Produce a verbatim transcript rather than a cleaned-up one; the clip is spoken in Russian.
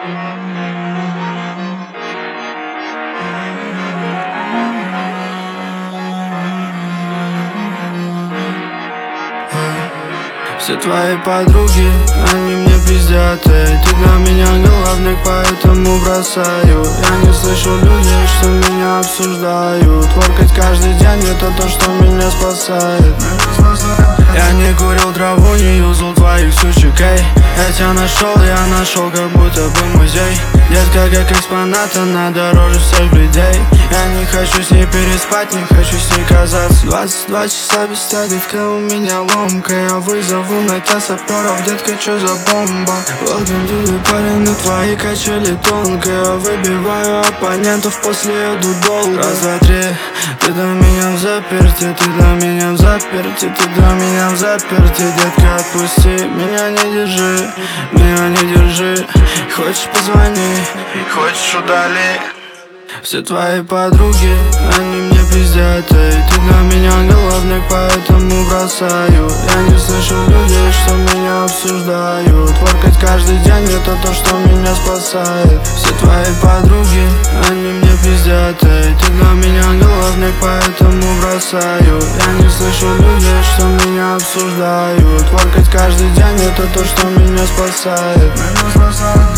Все твои подруги, они мне пиздят, эй. Ты для меня главный, поэтому бросаю. Я не слышу людей, что меня обсуждают. Воркать каждый день — это то, что меня спасает. Я не курил траву, не юзал твоих сучек, эй. Я тебя нашел, я нашел как будто бы музей. Детка как экспонат, она дороже всех людей. Я не хочу с ней переспать, не хочу с ней казаться. Двадцать два часа без тяготка, у меня ломка. Я вызову на тебя саперов, детка, чё за бомба? Welcome to the party, на твои качели тонко. Я выбиваю оппонентов, после еду долго. Раз, два, три, ты для меня в заперти, ты для меня в заперти, ты для меня в заперти. Детка, отпусти, меня не держи, меня не держи. Хочешь — позвони, хочешь — удали. Все твои подруги, они мне пиздят, эй. Ты для меня головник, поэтому бросаю. Я не слышу людей, что меня обсуждают. Воркать каждый день — это то, что меня спасает. Все твои подруги, они мне пиздят, эй. Ты для меня головник, поэтому бросаю. Я не слышу людей, что меня обсуждают. Воркать каждый день — это то, что меня спасает.